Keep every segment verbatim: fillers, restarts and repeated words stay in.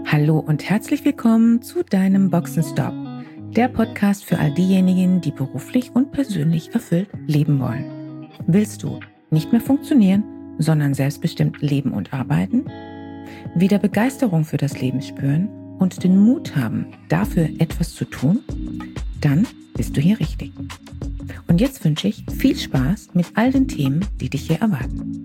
Hallo und herzlich willkommen zu deinem Boxenstopp, der Podcast für all diejenigen, die beruflich und persönlich erfüllt leben wollen. Willst du nicht mehr funktionieren, sondern selbstbestimmt leben und arbeiten? Wieder Begeisterung für das Leben spüren und den Mut haben, dafür etwas zu tun? Dann bist du hier richtig. Und jetzt wünsche ich viel Spaß mit all den Themen, die dich hier erwarten.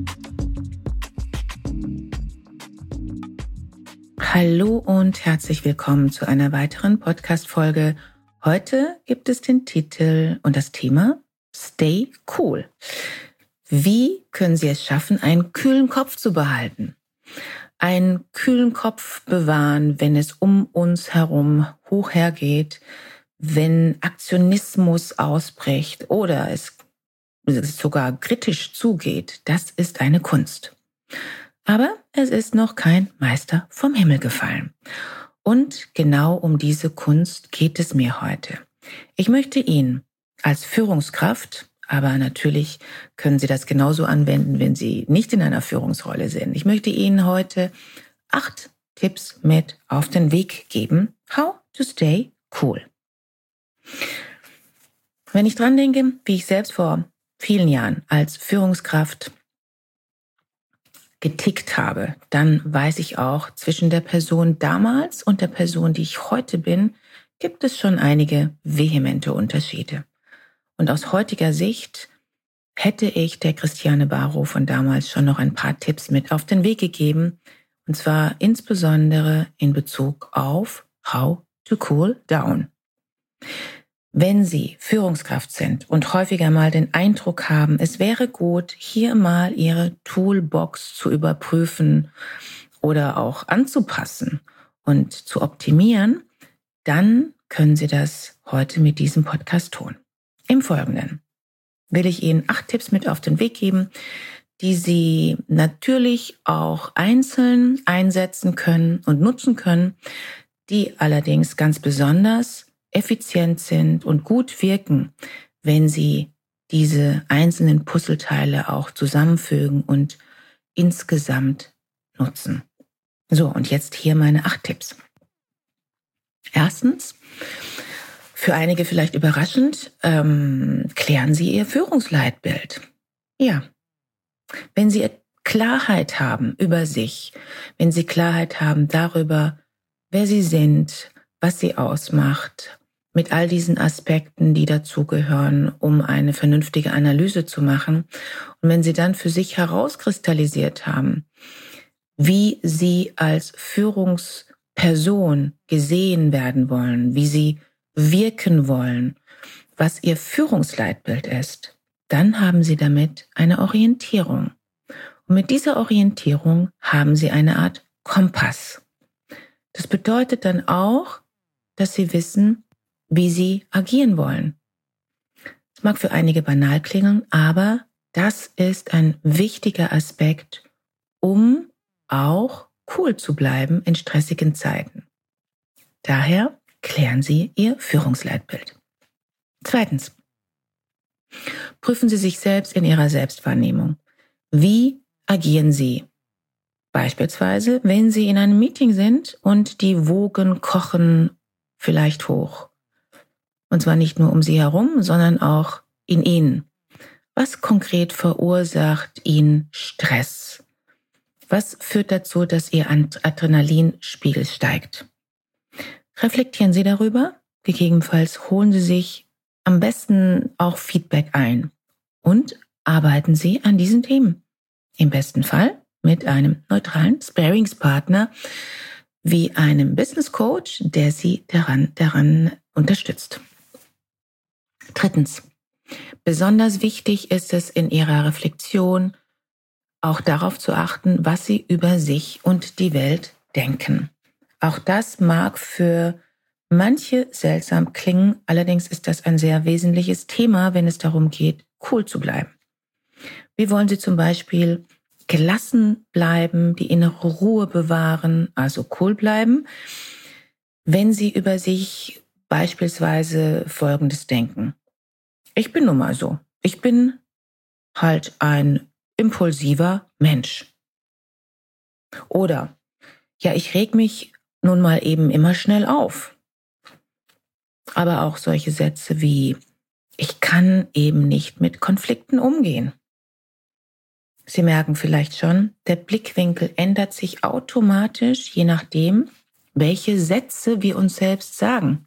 Hallo und herzlich willkommen zu einer weiteren Podcast-Folge. Heute gibt es den Titel und das Thema Stay Cool. Wie können Sie es schaffen, einen kühlen Kopf zu behalten? Einen kühlen Kopf bewahren, wenn es um uns herum hoch hergeht, wenn Aktionismus ausbricht oder es sogar kritisch zugeht. Das ist eine Kunst. Aber es ist noch kein Meister vom Himmel gefallen. Und genau um diese Kunst geht es mir heute. Ich möchte Ihnen als Führungskraft, aber natürlich können Sie das genauso anwenden, wenn Sie nicht in einer Führungsrolle sind. Ich möchte Ihnen heute acht Tipps mit auf den Weg geben. How to stay cool. Wenn ich dran denke, wie ich selbst vor vielen Jahren als Führungskraft getickt habe, dann weiß ich auch, zwischen der Person damals und der Person, die ich heute bin, gibt es schon einige vehemente Unterschiede. Und aus heutiger Sicht hätte ich der Christiane Barrow von damals schon noch ein paar Tipps mit auf den Weg gegeben, und zwar insbesondere in Bezug auf How to Cool Down. Wenn Sie Führungskraft sind und häufiger mal den Eindruck haben, es wäre gut, hier mal Ihre Toolbox zu überprüfen oder auch anzupassen und zu optimieren, dann können Sie das heute mit diesem Podcast tun. Im Folgenden will ich Ihnen acht Tipps mit auf den Weg geben, die Sie natürlich auch einzeln einsetzen können und nutzen können, die allerdings ganz besonders effizient sind und gut wirken, wenn Sie diese einzelnen Puzzleteile auch zusammenfügen und insgesamt nutzen. So, und jetzt hier meine acht Tipps. Erstens, für einige vielleicht überraschend, ähm, klären Sie Ihr Führungsleitbild. Ja, wenn Sie Klarheit haben über sich, wenn Sie Klarheit haben darüber, wer Sie sind, was Sie ausmacht, mit all diesen Aspekten, die dazugehören, um eine vernünftige Analyse zu machen. Und wenn Sie dann für sich herauskristallisiert haben, wie Sie als Führungsperson gesehen werden wollen, wie Sie wirken wollen, was Ihr Führungsleitbild ist, dann haben Sie damit eine Orientierung. Und mit dieser Orientierung haben Sie eine Art Kompass. Das bedeutet dann auch, dass Sie wissen, wie Sie agieren wollen. Es mag für einige banal klingen, aber das ist ein wichtiger Aspekt, um auch cool zu bleiben in stressigen Zeiten. Daher klären Sie Ihr Führungsleitbild. Zweitens, prüfen Sie sich selbst in Ihrer Selbstwahrnehmung. Wie agieren Sie? Beispielsweise, wenn Sie in einem Meeting sind und die Wogen kochen vielleicht hoch. Und zwar nicht nur um Sie herum, sondern auch in Ihnen. Was konkret verursacht Ihnen Stress? Was führt dazu, dass Ihr Adrenalinspiegel steigt? Reflektieren Sie darüber. Gegebenenfalls holen Sie sich am besten auch Feedback ein. Und arbeiten Sie an diesen Themen. Im besten Fall mit einem neutralen Sparingspartner wie einem Business Coach, der Sie daran, daran unterstützt. Drittens, besonders wichtig ist es in Ihrer Reflexion auch darauf zu achten, was Sie über sich und die Welt denken. Auch das mag für manche seltsam klingen, allerdings ist das ein sehr wesentliches Thema, wenn es darum geht, cool zu bleiben. Wie wollen Sie zum Beispiel gelassen bleiben, die innere Ruhe bewahren, also cool bleiben, wenn Sie über sich beispielsweise Folgendes denken? Ich bin nun mal so. Ich bin halt ein impulsiver Mensch. Oder, ja, ich reg mich nun mal eben immer schnell auf. Aber auch solche Sätze wie, ich kann eben nicht mit Konflikten umgehen. Sie merken vielleicht schon, der Blickwinkel ändert sich automatisch, je nachdem, welche Sätze wir uns selbst sagen.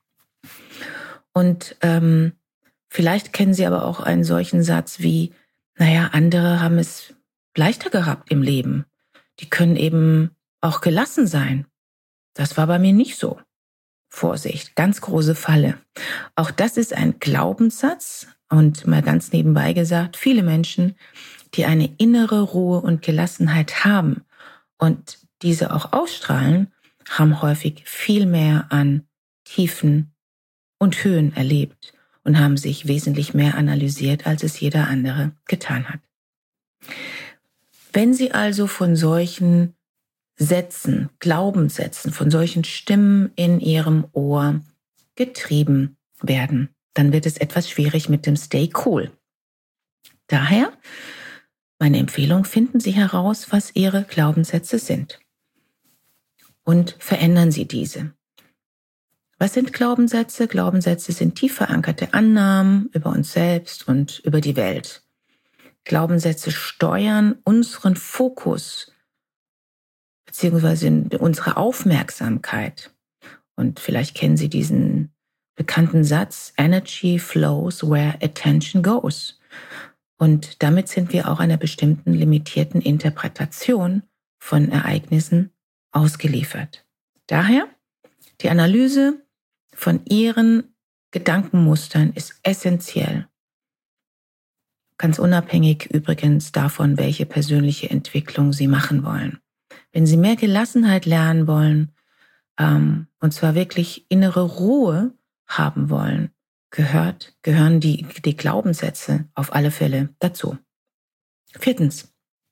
Und ähm, vielleicht kennen Sie aber auch einen solchen Satz wie, naja, andere haben es leichter gehabt im Leben. Die können eben auch gelassen sein. Das war bei mir nicht so. Vorsicht, ganz große Falle. Auch das ist ein Glaubenssatz und mal ganz nebenbei gesagt, viele Menschen, die eine innere Ruhe und Gelassenheit haben und diese auch ausstrahlen, haben häufig viel mehr an Tiefen und Höhen erlebt und haben sich wesentlich mehr analysiert, als es jeder andere getan hat. Wenn Sie also von solchen Sätzen, Glaubenssätzen, von solchen Stimmen in Ihrem Ohr getrieben werden, dann wird es etwas schwierig mit dem Stay Cool. Daher meine Empfehlung, finden Sie heraus, was Ihre Glaubenssätze sind und verändern Sie diese. Was sind Glaubenssätze? Glaubenssätze sind tief verankerte Annahmen über uns selbst und über die Welt. Glaubenssätze steuern unseren Fokus beziehungsweise unsere Aufmerksamkeit. Und vielleicht kennen Sie diesen bekannten Satz, Energy flows where attention goes. Und damit sind wir auch einer bestimmten limitierten Interpretation von Ereignissen ausgeliefert. Daher, die Analyse von Ihren Gedankenmustern ist essentiell. Ganz unabhängig übrigens davon, welche persönliche Entwicklung Sie machen wollen. Wenn Sie mehr Gelassenheit lernen wollen, ähm, und zwar wirklich innere Ruhe haben wollen, gehört, gehören die, die Glaubenssätze auf alle Fälle dazu. Viertens.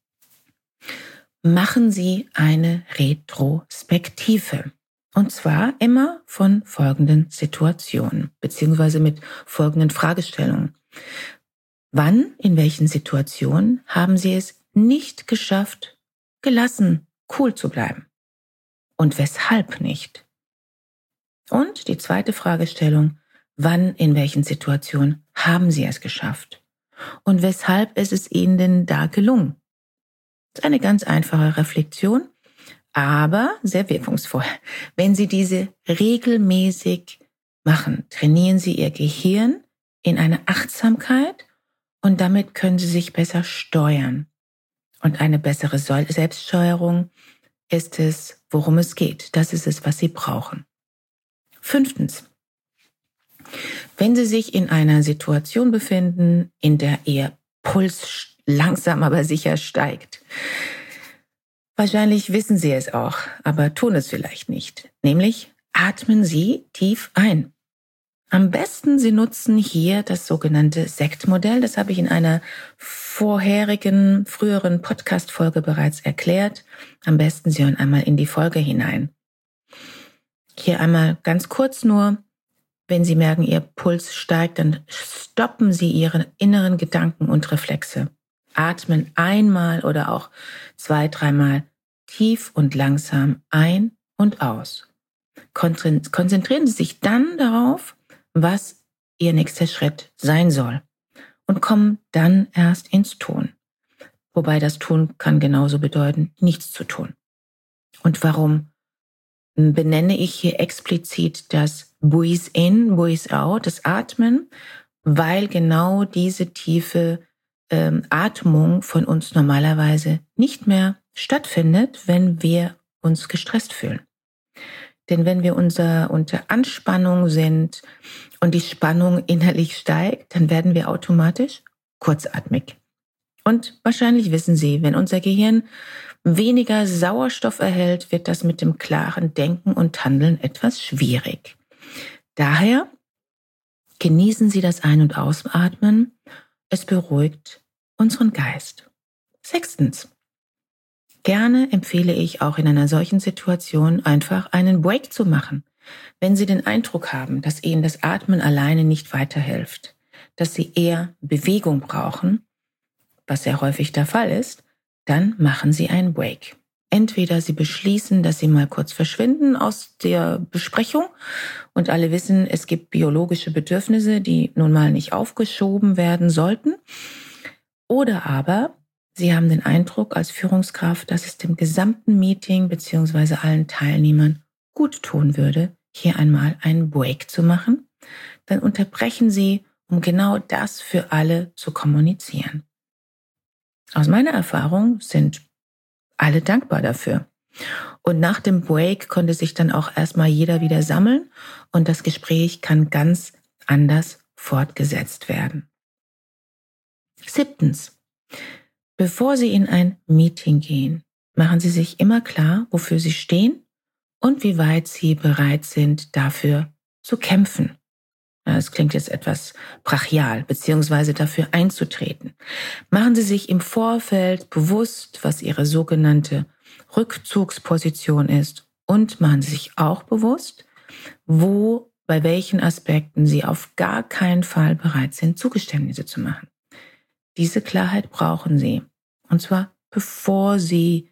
Machen Sie eine Retrospektive. Und zwar immer von folgenden Situationen, beziehungsweise mit folgenden Fragestellungen. Wann, in welchen Situationen haben Sie es nicht geschafft, gelassen, cool zu bleiben? Und weshalb nicht? Und die zweite Fragestellung, wann, in welchen Situationen haben Sie es geschafft? Und weshalb ist es Ihnen denn da gelungen? Das ist eine ganz einfache Reflexion, aber sehr wirkungsvoll. Wenn Sie diese regelmäßig machen, trainieren Sie Ihr Gehirn in eine Achtsamkeit und damit können Sie sich besser steuern. Und eine bessere Selbststeuerung ist es, worum es geht. Das ist es, was Sie brauchen. Fünftens. Wenn Sie sich in einer Situation befinden, in der Ihr Puls langsam aber sicher steigt, wahrscheinlich wissen Sie es auch, aber tun es vielleicht nicht. Nämlich atmen Sie tief ein. Am besten Sie nutzen hier das sogenannte S E C T-Modell. Das habe ich in einer vorherigen, früheren Podcast-Folge bereits erklärt. Am besten Sie hören einmal in die Folge hinein. Hier einmal ganz kurz nur, wenn Sie merken, Ihr Puls steigt, dann stoppen Sie Ihre inneren Gedanken und Reflexe. Atmen einmal oder auch zwei, dreimal tief und langsam ein und aus. Konzentrieren Sie sich dann darauf, was Ihr nächster Schritt sein soll und kommen dann erst ins Tun. Wobei das Tun kann genauso bedeuten, nichts zu tun. Und warum benenne ich hier explizit das Breathe in, Breathe out, das Atmen? Weil genau diese tiefe ähm, Atmung von uns normalerweise nicht mehr stattfindet, wenn wir uns gestresst fühlen. Denn wenn wir unser, unter Anspannung sind und die Spannung innerlich steigt, dann werden wir automatisch kurzatmig. Und wahrscheinlich wissen Sie, wenn unser Gehirn weniger Sauerstoff erhält, wird das mit dem klaren Denken und Handeln etwas schwierig. Daher genießen Sie das Ein- und Ausatmen. Es beruhigt unseren Geist. Sechstens. Gerne empfehle ich auch in einer solchen Situation einfach einen Break zu machen. Wenn Sie den Eindruck haben, dass Ihnen das Atmen alleine nicht weiterhilft, dass Sie eher Bewegung brauchen, was sehr häufig der Fall ist, dann machen Sie einen Break. Entweder Sie beschließen, dass Sie mal kurz verschwinden aus der Besprechung und alle wissen, es gibt biologische Bedürfnisse, die nun mal nicht aufgeschoben werden sollten. Oder aber Sie haben den Eindruck als Führungskraft, dass es dem gesamten Meeting bzw. allen Teilnehmern gut tun würde, hier einmal einen Break zu machen. Dann unterbrechen Sie, um genau das für alle zu kommunizieren. Aus meiner Erfahrung sind alle dankbar dafür. Und nach dem Break konnte sich dann auch erstmal jeder wieder sammeln und das Gespräch kann ganz anders fortgesetzt werden. Siebtens. Bevor Sie in ein Meeting gehen, machen Sie sich immer klar, wofür Sie stehen und wie weit Sie bereit sind, dafür zu kämpfen. Das klingt jetzt etwas brachial, beziehungsweise dafür einzutreten. Machen Sie sich im Vorfeld bewusst, was Ihre sogenannte Rückzugsposition ist und machen Sie sich auch bewusst, wo, bei welchen Aspekten Sie auf gar keinen Fall bereit sind, Zugeständnisse zu machen. Diese Klarheit brauchen Sie, und zwar bevor Sie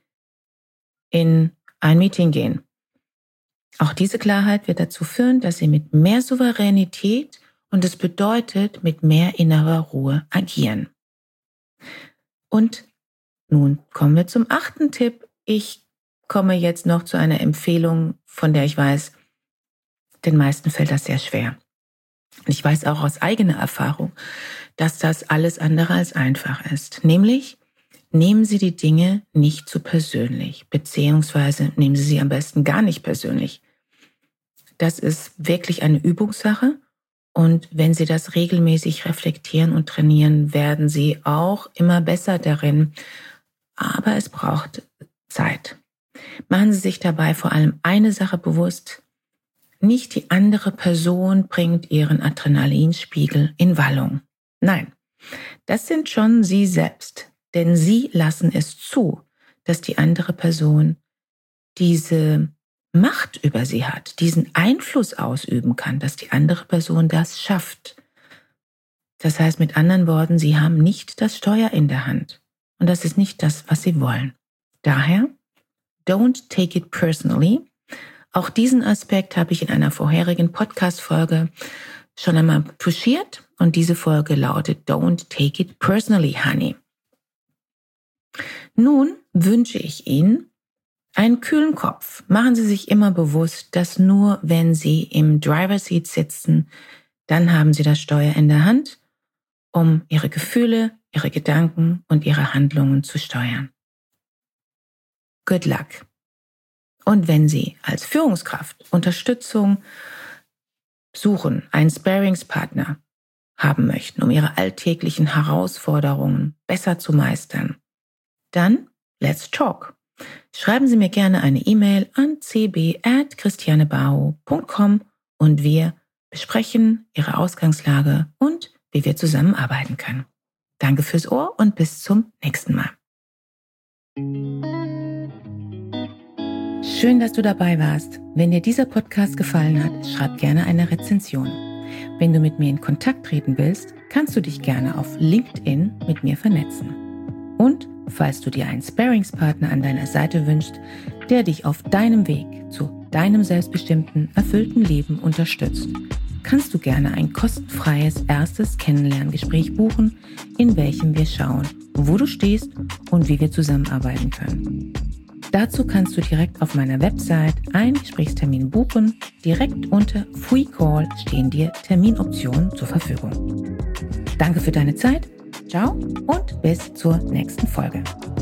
in ein Meeting gehen. Auch diese Klarheit wird dazu führen, dass Sie mit mehr Souveränität und es bedeutet mit mehr innerer Ruhe agieren. Und nun kommen wir zum achten Tipp. Ich komme jetzt noch zu einer Empfehlung, von der ich weiß, den meisten fällt das sehr schwer. Ich weiß auch aus eigener Erfahrung, dass das alles andere als einfach ist. Nämlich, nehmen Sie die Dinge nicht zu persönlich, beziehungsweise nehmen Sie sie am besten gar nicht persönlich. Das ist wirklich eine Übungssache und wenn Sie das regelmäßig reflektieren und trainieren, werden Sie auch immer besser darin. Aber es braucht Zeit. Machen Sie sich dabei vor allem eine Sache bewusst. Nicht die andere Person bringt Ihren Adrenalinspiegel in Wallung. Nein, das sind schon Sie selbst. Denn Sie lassen es zu, dass die andere Person diese Macht über Sie hat, diesen Einfluss ausüben kann, dass die andere Person das schafft. Das heißt mit anderen Worten, Sie haben nicht das Steuer in der Hand. Und das ist nicht das, was Sie wollen. Daher, don't take it personally. Auch diesen Aspekt habe ich in einer vorherigen Podcast-Folge schon einmal touchiert. Und diese Folge lautet, don't take it personally, honey. Nun wünsche ich Ihnen einen kühlen Kopf. Machen Sie sich immer bewusst, dass nur wenn Sie im Driver's Seat sitzen, dann haben Sie das Steuer in der Hand, um Ihre Gefühle, Ihre Gedanken und Ihre Handlungen zu steuern. Good luck. Und wenn Sie als Führungskraft Unterstützung suchen, einen Sparingspartner haben möchten, um Ihre alltäglichen Herausforderungen besser zu meistern, dann let's talk. Schreiben Sie mir gerne eine E-Mail an c b at christiane baho punkt com und wir besprechen Ihre Ausgangslage und wie wir zusammenarbeiten können. Danke fürs Ohr und bis zum nächsten Mal. Schön, dass du dabei warst. Wenn dir dieser Podcast gefallen hat, schreib gerne eine Rezension. Wenn du mit mir in Kontakt treten willst, kannst du dich gerne auf LinkedIn mit mir vernetzen. Und falls du dir einen Sparingspartner an deiner Seite wünschst, der dich auf deinem Weg zu deinem selbstbestimmten, erfüllten Leben unterstützt, kannst du gerne ein kostenfreies erstes Kennenlerngespräch buchen, in welchem wir schauen, wo du stehst und wie wir zusammenarbeiten können. Dazu kannst du direkt auf meiner Website einen Gesprächstermin buchen. Direkt unter Free Call stehen dir Terminoptionen zur Verfügung. Danke für deine Zeit. Ciao und bis zur nächsten Folge.